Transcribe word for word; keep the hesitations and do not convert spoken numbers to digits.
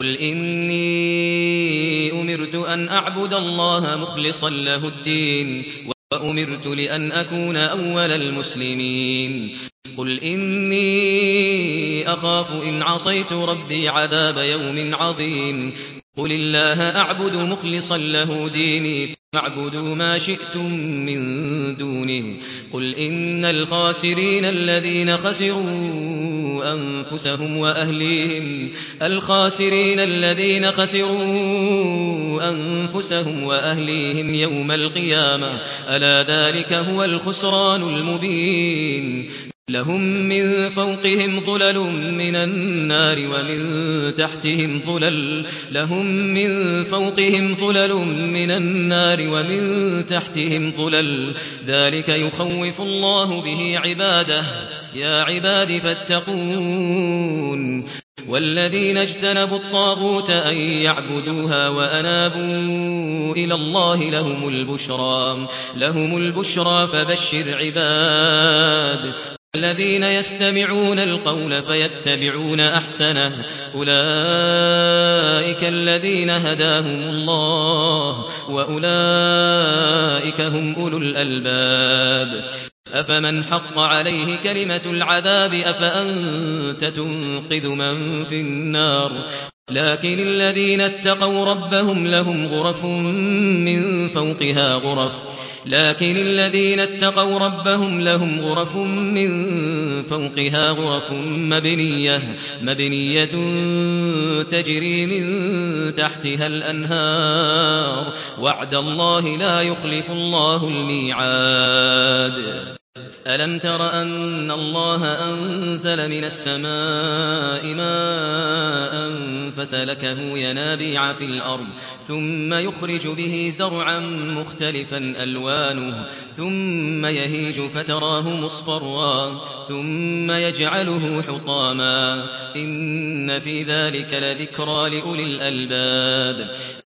قل إني أمرت أن أعبد الله مخلصا له الدين وأمرت لأن أكون أول المسلمين قل إني أخاف إن عصيت ربي عذاب يوم عظيم قل الله أعبد مخلصا له ديني فاعبدوا ما شئتم من دونه قل إن الخاسرين الذين خسروا أنفسهم وأهليهم الخاسرين الذين خسروا أنفسهم وأهليهم يوم القيامة ألا ذلك هو الخسران المبين لهم من فوقهم ظلل من النار ومن تحتهم ظلل لهم من فوقهم ظلل من النار ومن تحتهم ظلل ذلك يخوف الله به عباده يا عباد فاتقون والذين اجتنبوا الطاغوت أن يعبدوها وأنابوا إلى الله لهم البشرى لهم البشرى فبشر عباد الذين يستمعون القول فيتبعون أحسنه أولئك الذين هداهم الله وأولئك هم أولو الألباب أفمن حق عليه كلمة العذاب أفأنت تنقذ من في النار لكن الذين اتقوا ربهم لهم غرف من فوقها غرف لكن الذين اتقوا ربهم لهم غرف من فوقها غرف مبنية مبنية تجري من تحتها الأنهار وعد الله لا يخلف الله الميعاد ألم تر أن الله أنزل من السماء ماء فسلكه ينابيع في الأرض ثم يخرج به زرعا مختلفا ألوانه ثم يهيج فتراه مصفرا ثم يجعله حطاما إن في ذلك لذكرى لأولي الألباب